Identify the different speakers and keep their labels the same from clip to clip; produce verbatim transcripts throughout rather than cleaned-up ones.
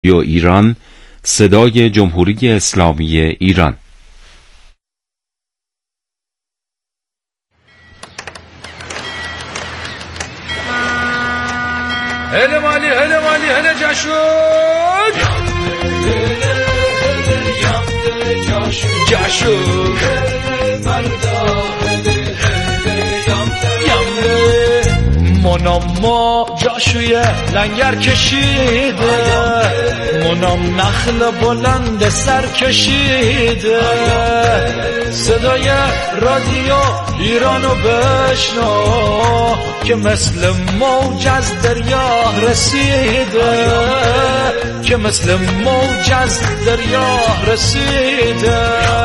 Speaker 1: رادیو ایران، صدای جمهوری اسلامی ایران.
Speaker 2: هله مالی هله مالی هله جاشون جاشون منام جاشوی لنگر کشیده، منام نخل بلند سر کشیده، صدای رادیو ایرانو بشنو که مثل موج از دریا رسیده، که مثل موج از دریا رسیده.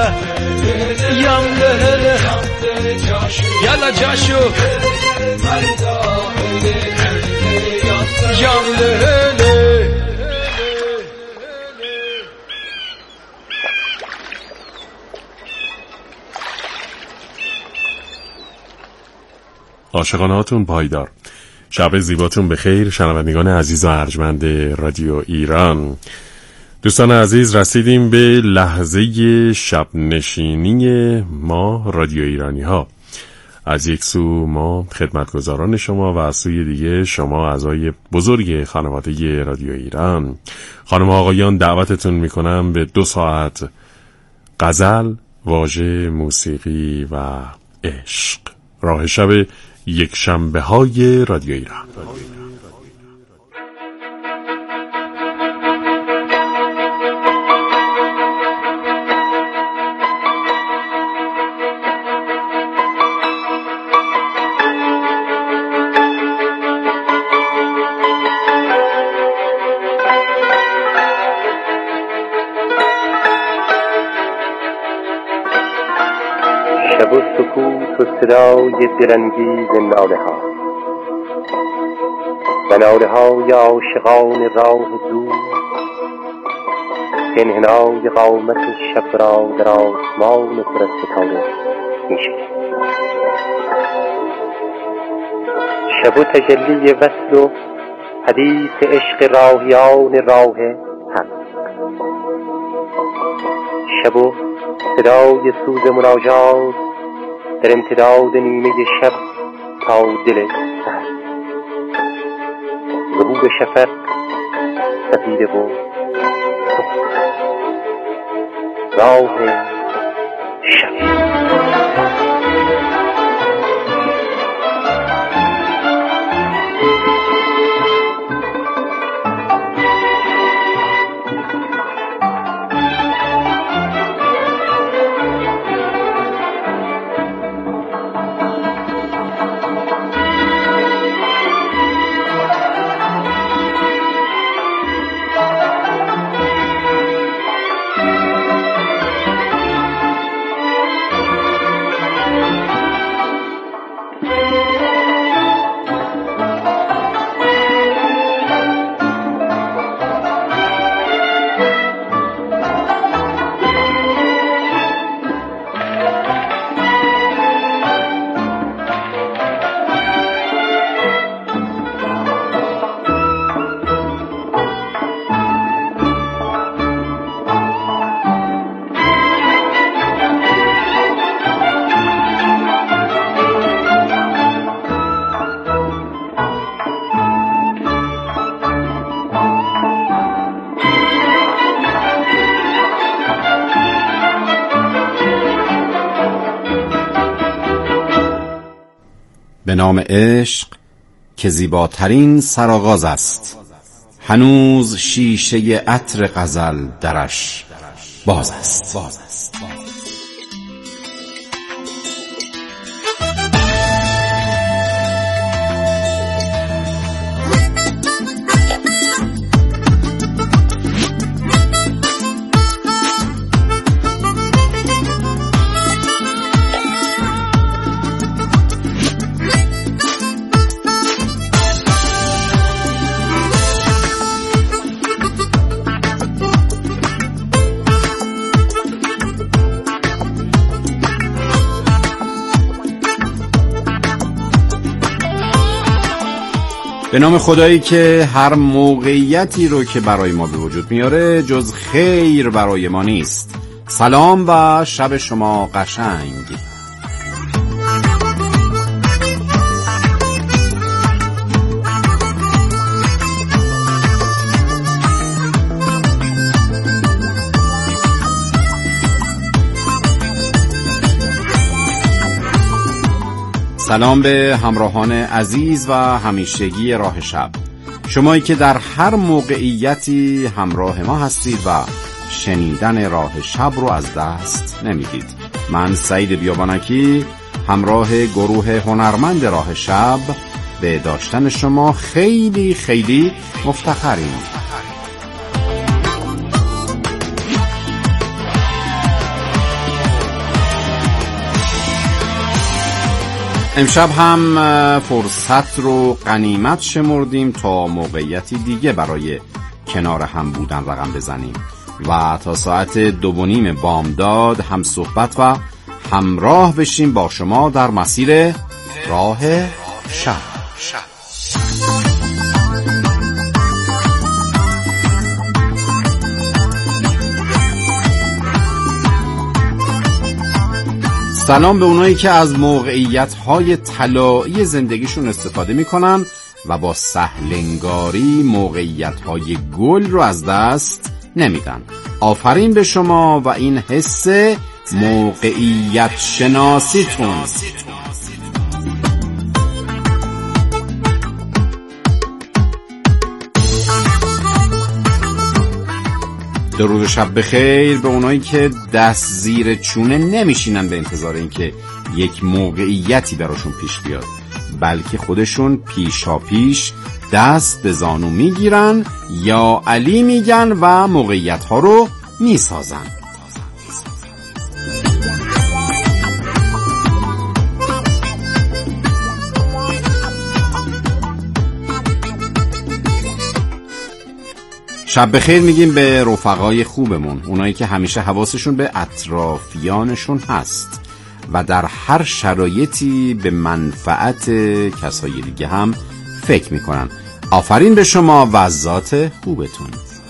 Speaker 2: یم لهله یلا جاشو یم لهله.
Speaker 3: عاشقانه‌هاتون پایدار. شب زیباتون بخیر شنوندگان عزیز و ارجمند رادیو ایران. دوستان عزیز، رسیدیم به لحظه شب نشینی ما رادیو ایرانی ها. از یک سو ما خدمتگزاران شما و از سوی دیگه شما اعضای بزرگ خانواده رادیو ایران. خانم و آقایان، دعوتتون میکنم به دو ساعت غزل، واژه، موسیقی و عشق. راه شب یک شنبه های رادیو ایران.
Speaker 4: شب و سکوت و صدای دلانگیز ناله ها و ناله های عاشقان راه دور که انحنای قامت شب را در آسمان پر از ستاره می شکند. شب و تجلی وصل و حدیث عشق راهیان راه حق، شب و صدای سوز مناجات در امتداد نیمه شب تا دل سحر، ظهور شفق سپیده و راه شب.
Speaker 5: به نام عشق که زیباترین سرآغاز است، هنوز شیشه عطر غزل درش باز است. باز است. به نام خدایی که هر موقعیتی رو که برای ما به وجود میاره جز خیر برای ما نیست. سلام و شب شما قشنگ. سلام به همراهان عزیز و همیشگی راه شب، شمایی که در هر موقعیتی همراه ما هستید و شنیدن راه شب رو از دست نمیدید. من سعید بیابانکی همراه گروه هنرمند راه شب به داشتن شما خیلی خیلی مفتخریم. امشب هم فرصت رو غنیمت شمردیم تا موقعیتی دیگه برای کنار هم بودن رقم بزنیم و تا ساعت دو و نیم بامداد هم صحبت و همراه بشیم با شما در مسیر راه شب. سلام به اونایی که از موقعیت‌های طلایی زندگیشون استفاده می‌کنن و با سهلنگاری موقعیت‌های گل رو از دست نمیدن. آفرین به شما و این حس موقعیت شناسیتون. درود شب بخیر به اونایی که دست زیر چونه نمیشینن به انتظار اینکه یک موقعیتی براشون پیش بیاد، بلکه خودشون پیشا پیش دست به زانو میگیرن یا علی میگن و موقعیت ها رو میسازن. شب بخیر میگیم به رفقای خوبمون، اونایی که همیشه حواسشون به اطرافیانشون هست و در هر شرایطی به منفعت کسای دیگه هم فکر میکنن. آفرین به شما و ذات خوبتون.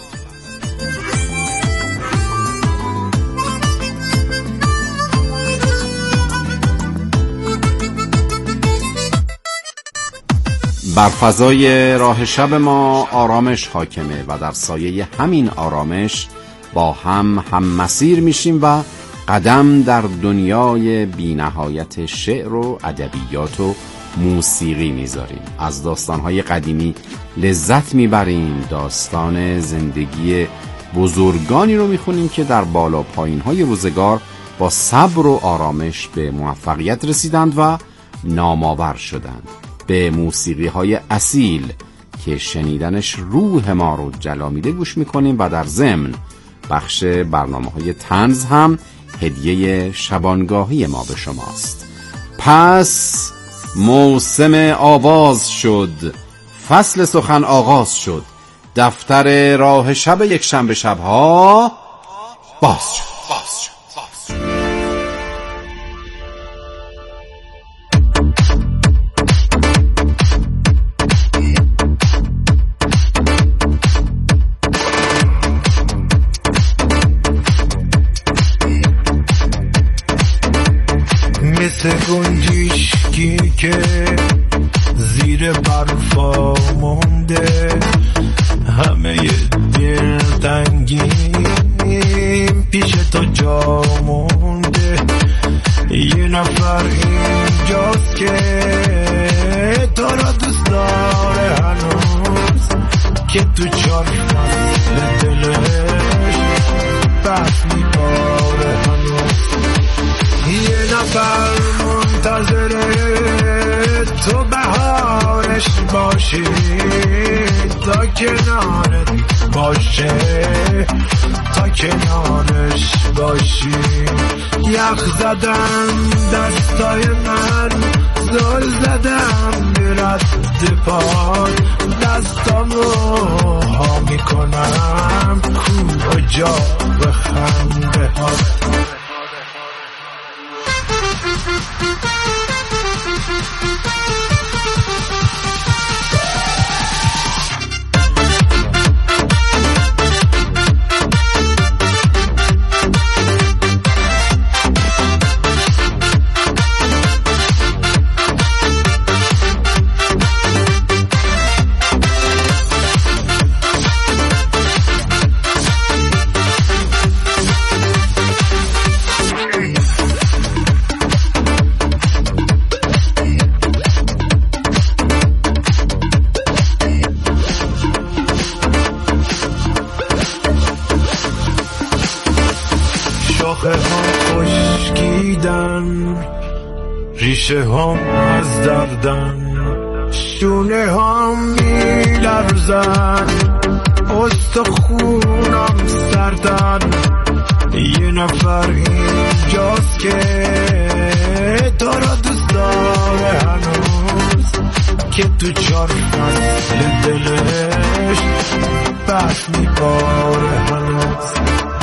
Speaker 5: بر فضای راه شب ما آرامش حاکمه و در سایه همین آرامش با هم هم مسیر میشیم و قدم در دنیای بی‌نهایت شعر و ادبیات و موسیقی میذاریم. از داستانهای قدیمی لذت میبریم، داستان زندگی بزرگانی رو میخونیم که در بالا پایینهای روزگار با صبر و آرامش به موفقیت رسیدند و نامآور شدند. به موسیقی های اصیل که شنیدنش روح ما رو جلا میده گوش میکنیم و در ضمن بخش برنامه های طنز هم هدیه شبانگاهی ما به شماست. پس موسم آواز شد، فصل سخن آغاز شد، دفتر راه شب یک شنبه شبها باز شد.
Speaker 6: مثل گنجشکی که زیر برفا مونده، همه دلتنگیم پیش تو جا مونده. یه نفر اینجاست که تو را دوست داره هنوز، که تو چار فصل دلش بس میباره هنوز. یه نفر منتظره تو بهارش باشی، تا کنارت باشه، تا کنارش باشی. یخ زدم دستای من، زل زدم به رد پاد، دستامو ها میکنم کجا به خنده ها. دیدن، ریشه هم از دردن، شونه هم می لرزن، استخونم سردن. یه نفر اینجاست که تو را دوست داره هنوز، که تو چار فصل دلش بس میباره هنوز.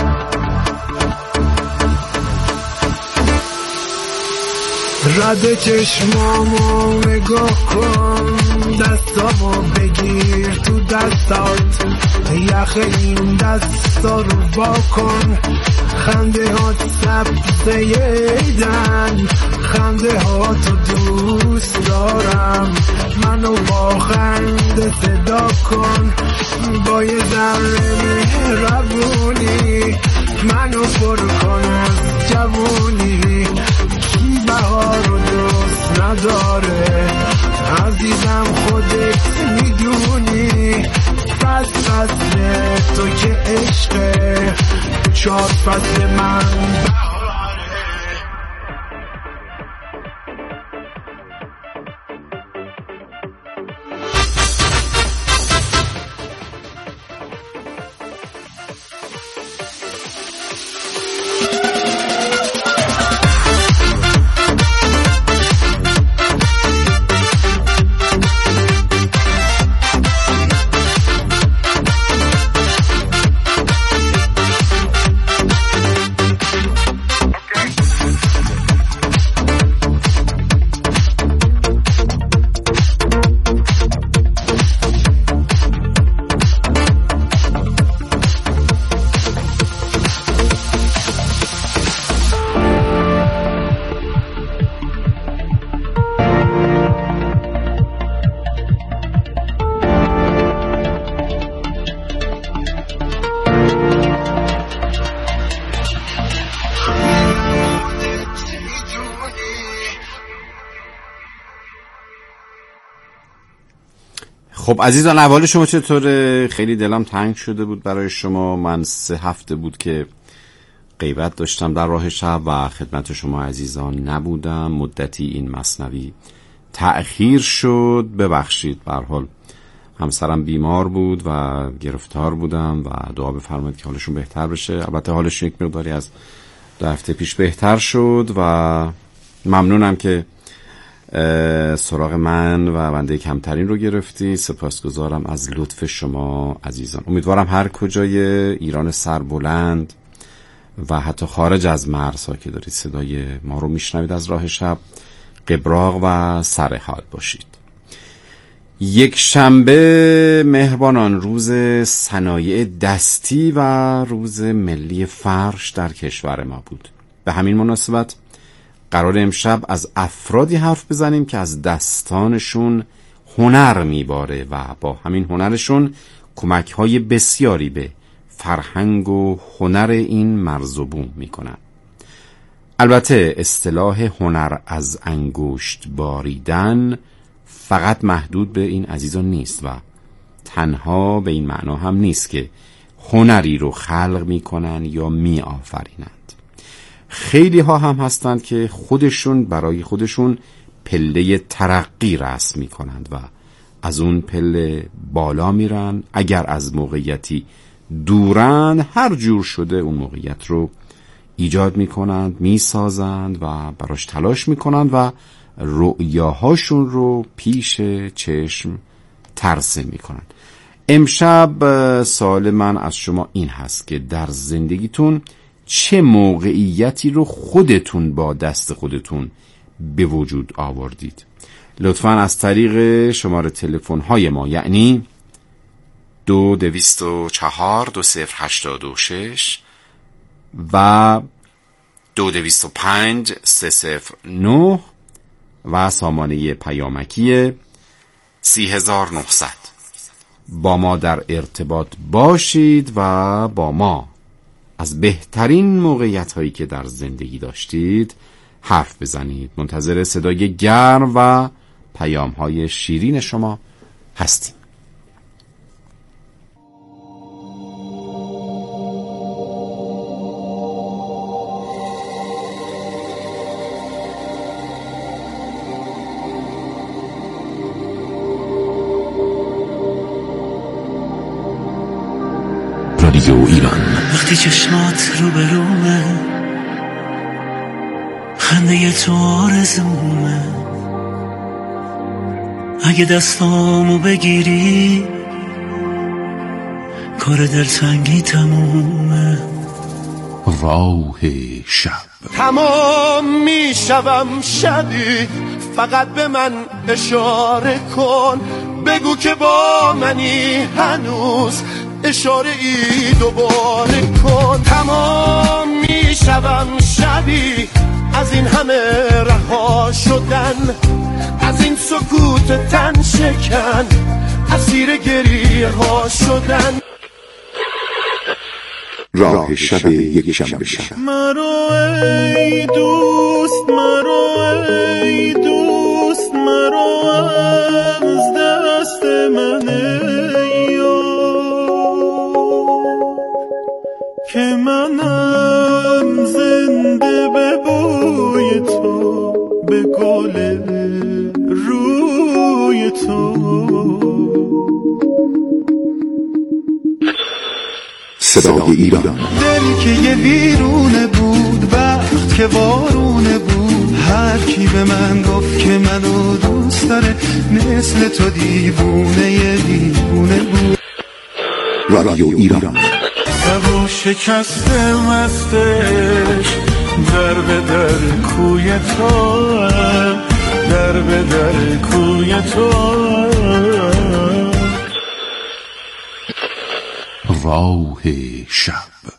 Speaker 6: رد چشمامو نگاه کن، دستامو بگیر تو دستات، یخ این دستا رو با کن. خنده ها سبزه ایدن، خنده ها تو دوست دارم. منو با خنده صدا کن، با یه ذره مهربونی منو پر کن از جوونی. کی بهار رو دوست نداره عزیزم، خودت میدونی. پس فصل تو که عشقه، چهار فصل من
Speaker 5: خب عزیزان، احوال شما چطوره؟ خیلی دلم تنگ شده بود برای شما. من سه هفته بود که غیبت داشتم در راه شب و خدمت شما عزیزان نبودم. مدتی این مثنوی تأخیر شد، ببخشید. به هر حال همسرم بیمار بود و گرفتار بودم و دعا بفرمایید که حالشون بهتر بشه. البته حالشون یک مقداری از دو هفته پیش بهتر شد و ممنونم که سراغ من و بنده کمترین رو گرفتی. سپاسگزارم از لطف شما عزیزان. امیدوارم هر کجای ایران سربلند و حتی خارج از مرزها که دارید صدای ما رو میشنوید از راه شب، قبراق و سرحال باشید. یک شنبه مهربانان، روز صنایع دستی و روز ملی فرش در کشور ما بود. به همین مناسبت قرار امشب از افرادی حرف بزنیم که از دستانشون هنر میباره و با همین هنرشون کمک‌های بسیاری به فرهنگ و هنر این مرز و بوم میکنن. البته اصطلاح هنر از انگشت باریدن فقط محدود به این عزیزان نیست و تنها به این معنا هم نیست که هنری رو خلق میکنن یا میآفرینند. خیلی ها هم هستند که خودشون برای خودشون پله ترقی رسم میکنند و از اون پله بالا میرن. اگر از موقعیتی دورن، هر جور شده اون موقعیت رو ایجاد میکنند، میسازند و براش تلاش میکنند و رؤیاهاشون رو پیش چشم ترسیم میکنند. امشب سوال من از شما این هست که در زندگیتون چه موقعیتی رو خودتون با دست خودتون به وجود آوردید؟ لطفاً از طریق شماره تلفن های ما، یعنی دو دویست و چهار دو صفر هشتاد و شش و دو دویست و پنج سه صفر نه و سامانه پیامکی سی هزار و نهصد با ما در ارتباط باشید و با ما از بهترین موقعیت هایی که در زندگی داشتید حرف بزنید. منتظر صدای گرم و پیام های شیرین شما هستیم.
Speaker 7: ایران.
Speaker 8: وقتی چشمات رو به رومه، خنده تو آرزومه، اگه دستامو بگیری کار دلتنگی تمومه.
Speaker 7: راه شب.
Speaker 9: تمام میشوم شبی، فقط به من اشاره کن، بگو که با منی هنوز، اشاره ای دوباره کن. تمام میشوم شبی، از این همه رها شدن، از این سکوت تن شکن، اسیر گریه ها شدن.
Speaker 7: راه شب یک شنبه شب.
Speaker 9: مرو ای دوست، مرو ای دوست، مرو از دست من که منم زنده به بوی تو، به گل روی تو.
Speaker 7: صدای ایران.
Speaker 9: دل که یه ویرونه بود وقت که وارونه بود، هر کی به من گفت که منو دوست داره مثل تو دیوونه یه دیوونه بود.
Speaker 7: رادیو ایران.
Speaker 9: و شکسته مستش در به در کوی تو، در به در کوی تو.
Speaker 7: راه شب.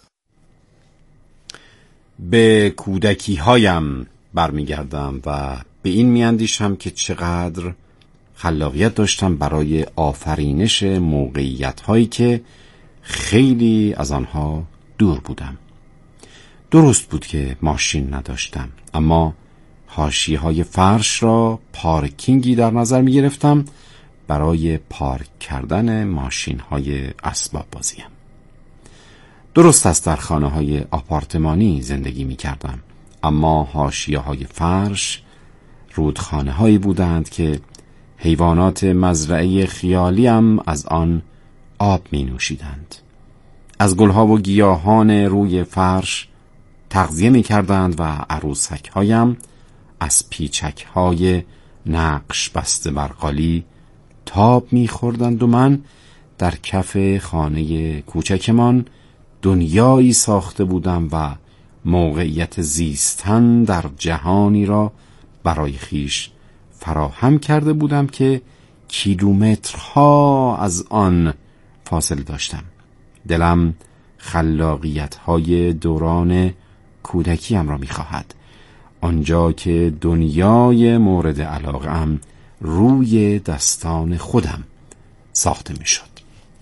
Speaker 5: به کودکی هایم برمیگردم و به این میاندیشم که چقدر خلاقیت داشتم برای آفرینش موقعیت هایی که خیلی از آنها دور بودم. درست بود که ماشین نداشتم، اما حاشیه‌های فرش را پارکینگی در نظر می گرفتم برای پارک کردن ماشین‌های اسباب بازیم. درست است در خانه‌های آپارتمانی زندگی می کردم، اما حاشیه‌های فرش رودخانه‌هایی بودند که حیوانات مزرعه خیالیم از آن آب می نوشیدند. از گلها و گیاهان روی فرش تغذیه می کردند و عروسک هایم از پیچک های نقش بسته برقالی تاب می خوردند و من در کف خانه کوچکمان دنیایی ساخته بودم و موقعیت زیستن در جهانی را برای خیش فراهم کرده بودم که کیلومترها از آن فاصله داشتم. دلم خلاقیت‌های دوران کودکیم را می‌خواهد، آنجا که دنیای مورد علاقه‌ام روی دستان خودم ساخته می‌شد.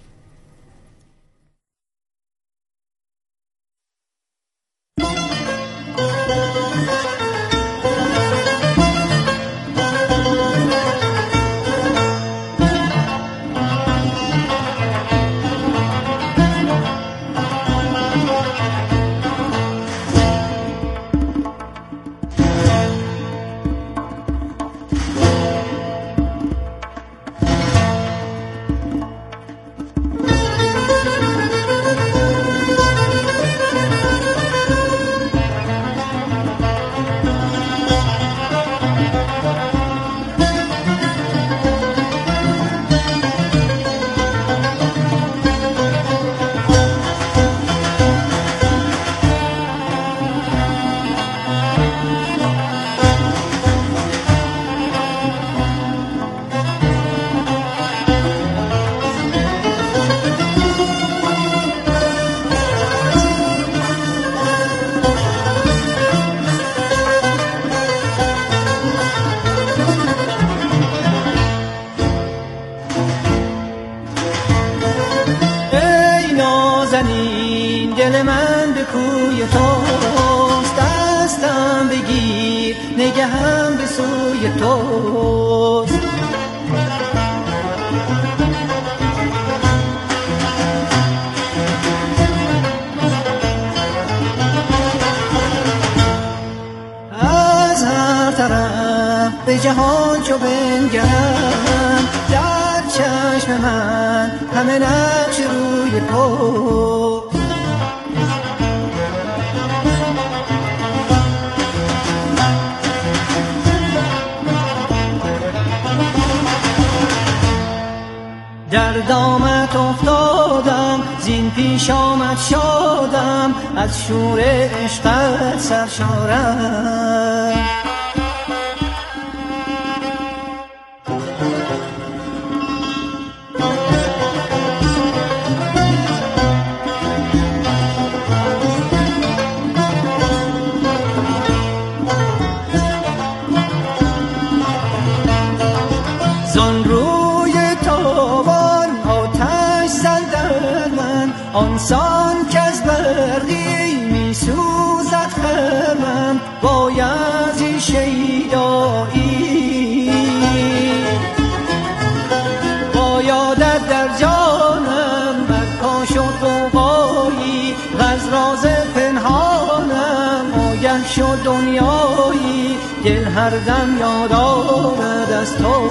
Speaker 10: دل من به کوی توست، دستم بگیر نگهم به سوی توست. از هر طرف به جهان چو بنگرم، در چشم من همه نقش روی تو. دامت افتادم، زین پیش آمد شادم، از شور عشقت سرشارم. آنسان که از برقی می سوزد خرمن، بایزی شیدایی بایادت در جانم، برپا شد غوغایی غز راز پنهانم، آگه شد دنیایی دل هر دم یاد آمد از تو.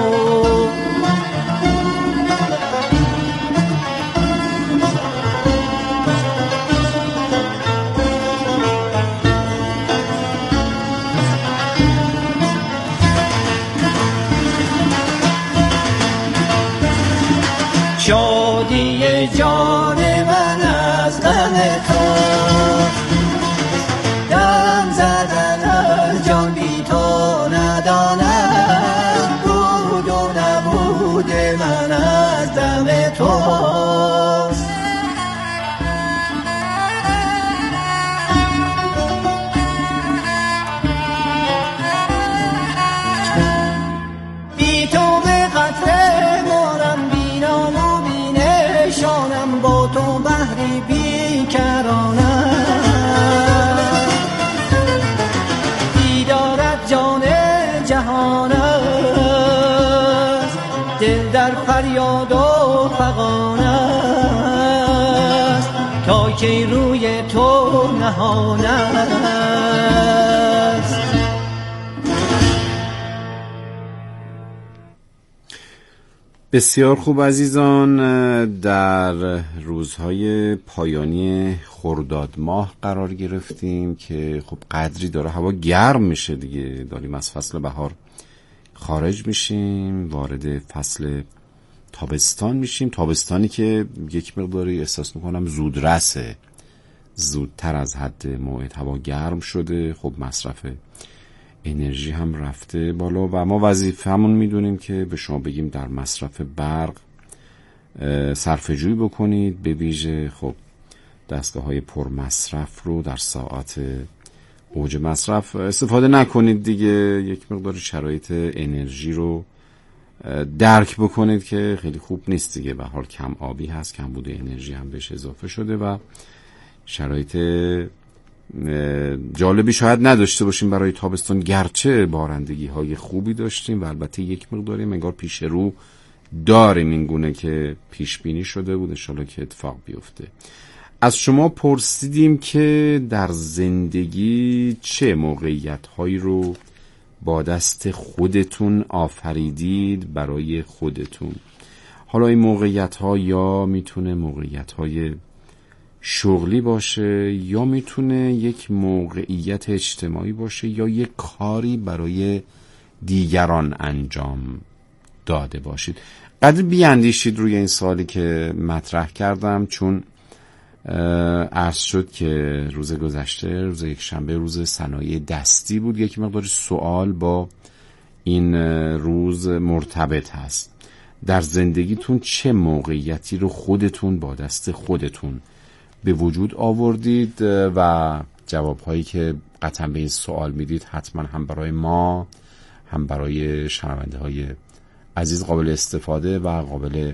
Speaker 10: شادی جان من از غم تو، دم زدن از جان بی تو ندانم، بود و نبود من از دم توست. بی تو به قطره مارم، بینام و بینشانم، با تو بحری بیکرانم، دیدارت جان جهان است، دل در فریاد و فغان است، تا که روی تو نهان است.
Speaker 5: بسیار خوب عزیزان، در روزهای پایانی خرداد ماه قرار گرفتیم که خب قدری داره هوا گرم میشه دیگه، داریم از فصل بهار خارج میشیم، وارد فصل تابستان میشیم، تابستانی که یک مقداری احساس میکنم زودرسه، زودتر از حد موعد هوا گرم شده، خب مصرف انرژی هم رفته بالا و ما وظیفه همون میدونیم که به شما بگیم در مصرف برق صرفه‌جویی بکنید، به ویژه خب دستگاه های پر مصرف رو در ساعات اوج مصرف استفاده نکنید دیگه، یک مقدار شرایط انرژی رو درک بکنید که خیلی خوب نیست دیگه، به حال کم آبی هست، کم بوده انرژی هم بهش اضافه شده و شرایط جالبی شاید نداشته باشیم برای تابستان، گرچه بارندگی های خوبی داشتیم و البته یک مقداری انگار پیش رو داریم این گونه که پیش بینی شده بود، انشالله که اتفاق بیفته. از شما پرسیدیم که در زندگی چه موقعیت هایی رو با دست خودتون آفریدید برای خودتون. حالا این موقعیت ها یا میتونه موقعیت های شغلی باشه، یا میتونه یک موقعیت اجتماعی باشه، یا یک کاری برای دیگران انجام داده باشید. قدر بیاندیشید روی این سوالی که مطرح کردم، چون عرض شد که روز گذشته، روز یک شنبه، روز صنایع دستی بود، یک مقدار سوال با این روز مرتبط هست. در زندگیتون چه موقعیتی رو خودتون با دست خودتون به وجود آوردید و جوابهایی که قطعا به این سوال میدید حتما هم برای ما هم برای شنونده های عزیز قابل استفاده و قابل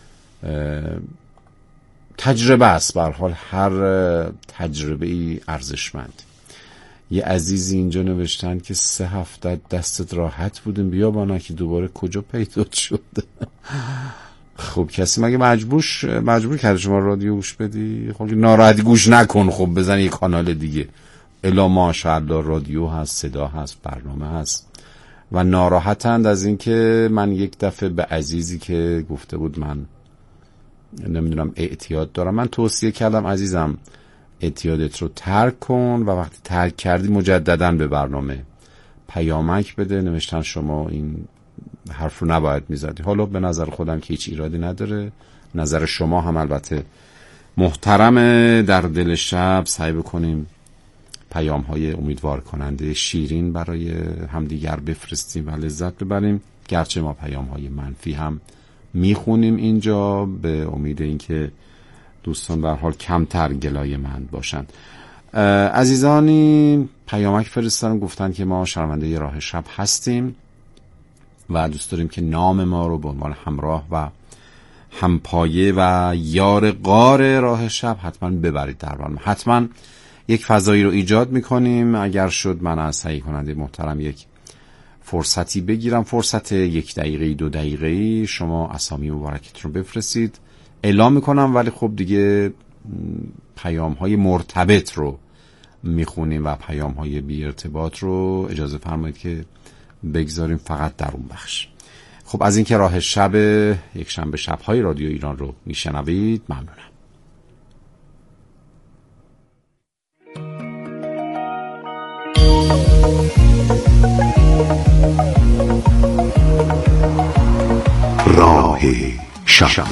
Speaker 5: تجربه است. به هر حال هر تجربه ای ارزشمند. یه عزیزی اینجا نوشتن که سه هفته دستت راحت بودیم بیا بانا که دوباره کجا پیدا شد. خب کسی مگه مجبورش مجبور کرده شما رادیو گوش بدی؟ خب ناراحتی گوش نکن، خب بزن یه کانال دیگه. الا ماشاءالله رادیو هست، صدا هست، برنامه هست و ناراحتند از این که من یک دفعه به عزیزی که گفته بود من نمیدونم اعتیاد دارم، من توصیه کردم عزیزم اعتیادت رو ترک کن و وقتی ترک کردی مجددا به برنامه پیامک بده. نوشتن شما این حرف رو نباید میزدی. حالا به نظر خودم که هیچ ایرادی نداره، نظر شما هم البته محترمه. در دل شب سعی بکنیم پیام های امیدوار کننده شیرین برای همدیگر بفرستیم و لذت ببریم، گرچه ما پیام های منفی هم میخونیم اینجا، به امید اینکه دوستان به هر حال کمتر گلایه‌مند باشن. عزیزانی پیامک فرستادن، گفتن که ما شنونده راه شب هستیم و دوست داریم که نام ما رو به عنوان همراه و همپایه و یار غار راه شب حتما ببرید در برنامه. حتما یک فضایی رو ایجاد میکنیم. اگر شد من از تهیه کننده محترم یک فرصتی بگیرم، فرصت یک دقیقه دو دقیقه، شما اسامی مبارکتون رو بفرستید، اعلام میکنم. ولی خب دیگه پیام های مرتبط رو میخونیم و پیام های بی ارتباط رو اجازه فرمایید که بگذاریم فقط در اون بخش. خب از اینکه راه شب یک شنبه شب‌های رادیو ایران رو میشنوید ممنونم.
Speaker 7: راه شب.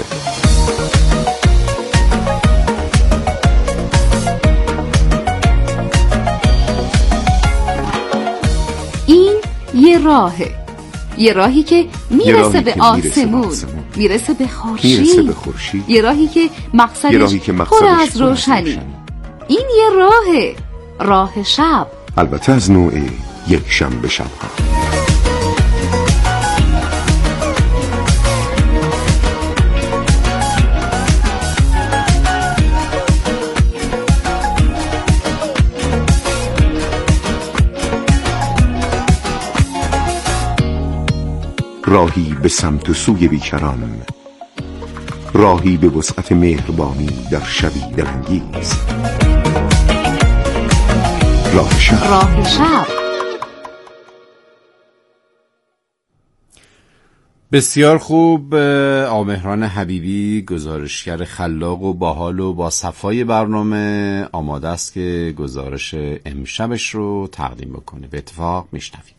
Speaker 11: این یه راهه، یه راهی که میرسه به آسمون، میرسه به خورشید، یه راهی که مقصدش پر از روشنی. این یه راهه، راه شب،
Speaker 7: البته از نوع یک شنبه شب ها. راهی به سمت و سوی بیکران، راهی به وسعت مهربانی در شبی دلانگیز. راه شب.
Speaker 11: راه شب.
Speaker 5: بسیار خوب. آمهران حبیبی گزارشگر خلاق و باحال و با صفای برنامه آماده است که گزارش امشبش رو تقدیم بکنه. به اتفاق میشنویم.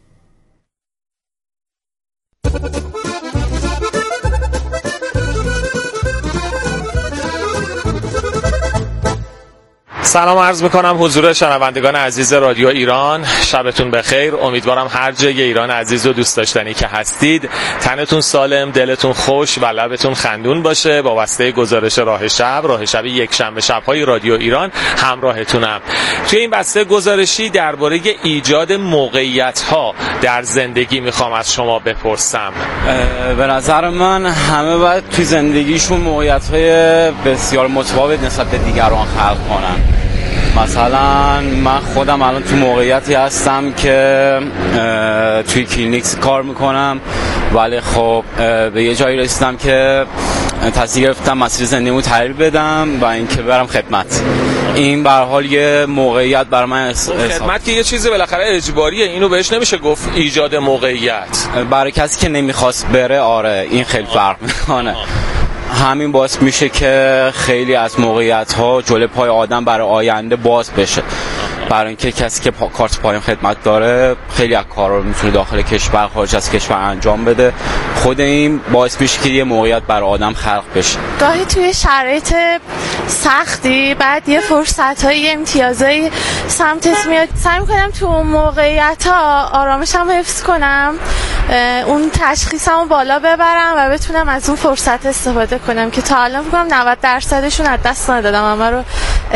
Speaker 12: سلام عرض میکنم حضور شنوندگان عزیز رادیو ایران، شبتون بخیر. امیدوارم هر جای ایران عزیز و دوست داشتنی که هستید تنتون سالم، دلتون خوش و لبتون خندون باشه. با واسطه گزارش راه شب، راه شب یک شنبه شب‌های رادیو ایران همراهتونم. توی این بسته گزارشی درباره ایجاد موقعیت‌ها در زندگی میخوام از شما بپرسم.
Speaker 13: به نظر من همه باید توی زندگیشون موقعیت‌های بسیار متفاوت نسبت به دیگران خلق کنن. مثلا من خودم الان تو موقعیتی هستم که توی کلینیک کار میکنم، ولی خب به یه جایی رسیدم که تصمیم گرفتم مسیر زندگیمو تغییر بدم و اینکه برم خدمت. این به هر حال یه موقعیت برای من اس...
Speaker 12: خدمت که یه چیزی بالاخره اجباریه، اینو بهش نمیشه گفت ایجاد موقعیت.
Speaker 13: برای کسی که نمیخواست بره آره این خیلی فرق میکنه. همین باعث میشه که خیلی از موقعیت‌ها جلوی پای آدم برای آینده باز بشه. برای اینکه کسی که پا... کارت پایان خدمت داره خیلی از کارا رو میتونه داخل کشور، خارج از کشور انجام بده. خود این باعث میشه که یه موقعیت برای آدم خلق بشه.
Speaker 14: گاهی توی شرایط سختی بعد یه فرصت‌های، یه امتیازایی سمتت میاد، سعی می‌کنم تو اون موقعیت‌ها آرامشم حفظ کنم، اون تشخیصمو بالا ببرم و بتونم از اون فرصت استفاده کنم که تا الان فکر کنم نود درصدشون از دست ندادم. همه رو